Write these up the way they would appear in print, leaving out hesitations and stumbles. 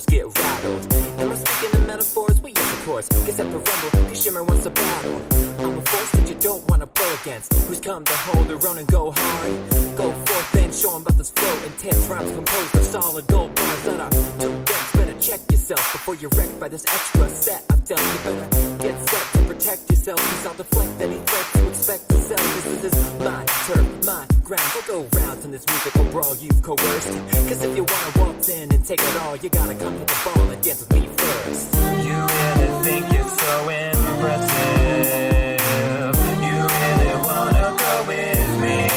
just get rattled. Am I speaking in metaphors? Well, yes, of course. Guess at the rumble, cause Shimmer wants to battle. I'm a force that you don't wanna blow against, who's come to hold their own and go hard. Go forth and show 'em about this flow. Intense rhymes composed of solid gold bars that are too dense. Better check yourself before you're wrecked by this extra set. I'm telling you, better get set to protect yourself. Cause I'll deflect any threat you expect to sell. This is my turf, my ground. Don't go rounds in this musical brawl you've coerced. Cause if you wanna waltz in and take it all, you gotta come to the ball and dance with me first. You really think you're so impressive? You really wanna go with me?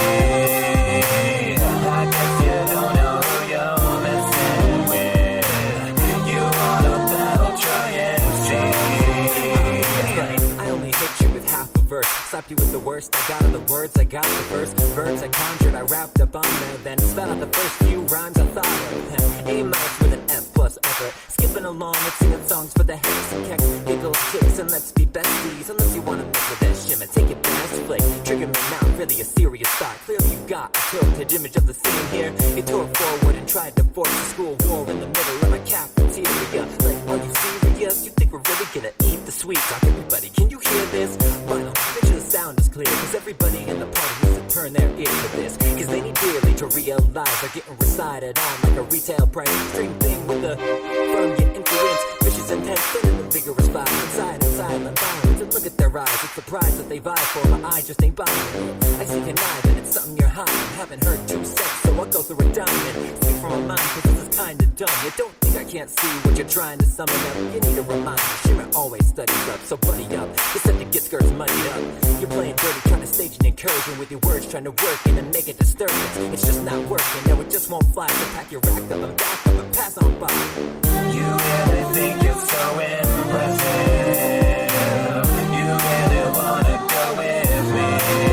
I guess you don't know who you're messing with. You wanna battle, try and see. That's right, I only hit you with half a verse. Slap you with the worst, I got all the words, I got the first verbs I conjured, I wrapped up on there, then spat out the first few rhymes I thought of. A-minus with an F plus effort, skipping along and singing songs for the hex and kecks, giggles, kicks, and let's be besties. Unless you wanna mess with that Shimmer, take your best flick, trigger me not really a serious thought. Clearly you got a tilted image of the scene here. You tore forward and tried to force a school war in the middle of a cafeteria. Like, are you serious? You think we're really gonna eat the sweet talk? Everybody, can you hear this? Final, make sure the sound is clear, cause everybody in the party needs to turn their ear to this. Cause they need dearly to realize they're getting recited on like a retail price. Stream thing with the from your influence, vicious intent, spinning the vigorous vibe inside and silent violence. And look at their eyes, it's the prize that they vie for, but I just ain't buying it. I see connive that it's something you're hiding. Haven't heard 2 cents, so I'll go through a diamond. Speak from my mind, cause this is kinda dumb. You don't think I can't see what you're trying to summon up? You need a reminder, Shimmer always studies up, so buddy up. You said to get skirts muddied up. You're playing dirty, trying to stage an incursion with your words, trying to work in and make a disturbance. It's just not working, no, it just won't fly. So pack your rack up and back up and pass on by. You really think you're so impressive? You really wanna go with me?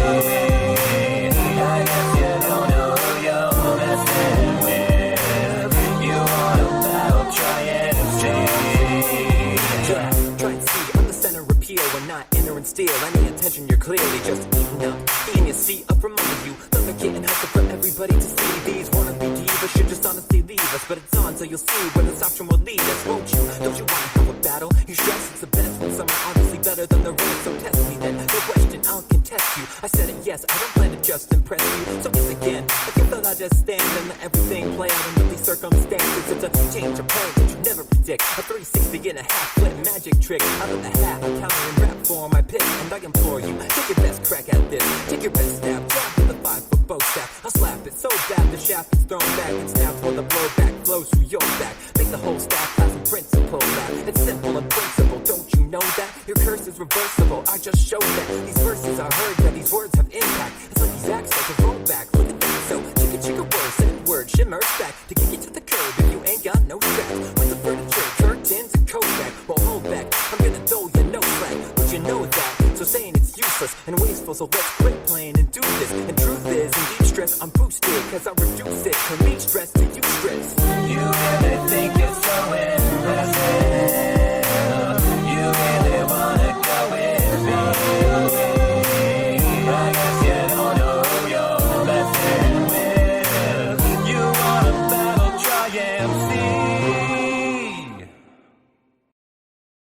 I guess you don't know who you're messing with. You wanna battle, try and see. Try and see, I'm the center appeal. When not enter and steal any attention, you're clearly just eating up. Eating your seat up from under you. Thunder getting hustled for everybody to see. These wannabe divas should just honestly leave us. But it's on, so you'll see where this option will lead us, won't you? Don't you wanna have a battle? You stress it's the best when some are obviously better than the rest. So test me then, no question, I'll contest you. I said it, yes, I don't plan to just impress you. So guess again, if you thought I'd just stand and let everything play out under these circumstances, it's a change of plans that you never predict. A 360 and a half flip magic trick. Out of the hat, I'm counting in rap form, I pick, and I implore you, take your best crack at this. Take your best stab, drop with a 5-foot bow staff. I'll slap it so bad the shaft is thrown back and snaps while the blowback flows through your back. Make the whole staff have some principle laugh. It's simple and principle, don't you know that? Your curse is reversible, I just showed that. These verses are heard, that these words have impact. It's like these acts like a rollback. Look at that, so chicka words and word Shimmer's back to kick you to the curb if you ain't got no straps. With the furniture curtains and Kodak, well hold back, I'm gonna throw you no slack. But you know that, so saying it's useless and wasteful, so let's quit